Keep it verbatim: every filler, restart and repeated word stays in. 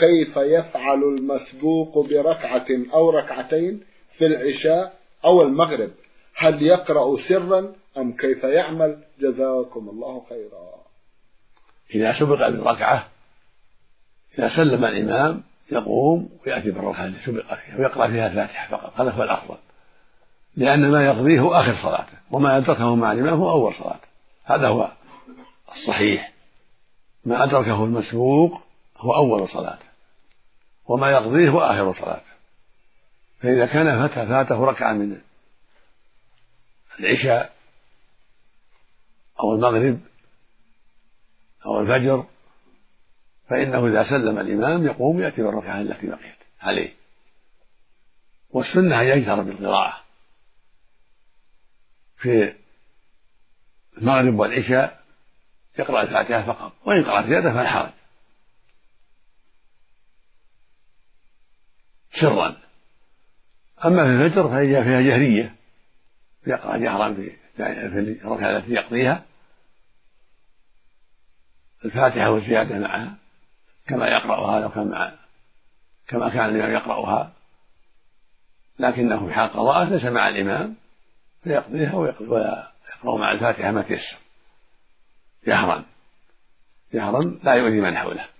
كيف يفعل المسبوق بركعة أو ركعتين في العشاء أو المغرب؟ هل يقرأ سرا أم كيف يعمل؟ جزاكم الله خيرا. إذا سبق بالركعة، إذا سلم الإمام يقوم ويأتي بالركعة التي سبق فيها ويقرأ فيها الفاتحة فقط، هذا هو الأفضل، لأن ما يقضيه آخر صلاته، وما أدركه مع الإمام هو أول صلاته، هذا هو الصحيح. ما أدركه المسبوق هو أول صلاته، وما يقضيه هو آخر صلاته. فإذا كان فاته ركعة من العشاء أو المغرب أو الفجر، فإنه إذا سلم الإمام يقوم يأتي بالركعة التي بقيت عليه. والسنة أن يجهر بالقراءة في المغرب والعشاء، يقرأ الفاتحة فقط، وإن قرأ زيادة فلا حرج، سرا. أما في الفجر فهي فيها جهرية، يقرأ جهرا في الركعة التي يقضيها الفاتحة والزيادة معها كما يقرأها لو كان مع كما كان الإمام يقرأها، لكنه في حال قضاء ليس مع الإمام فيقضيها ويقرأ مع الفاتحة ما تيسر جهرا جهرا لا يؤذي من حوله.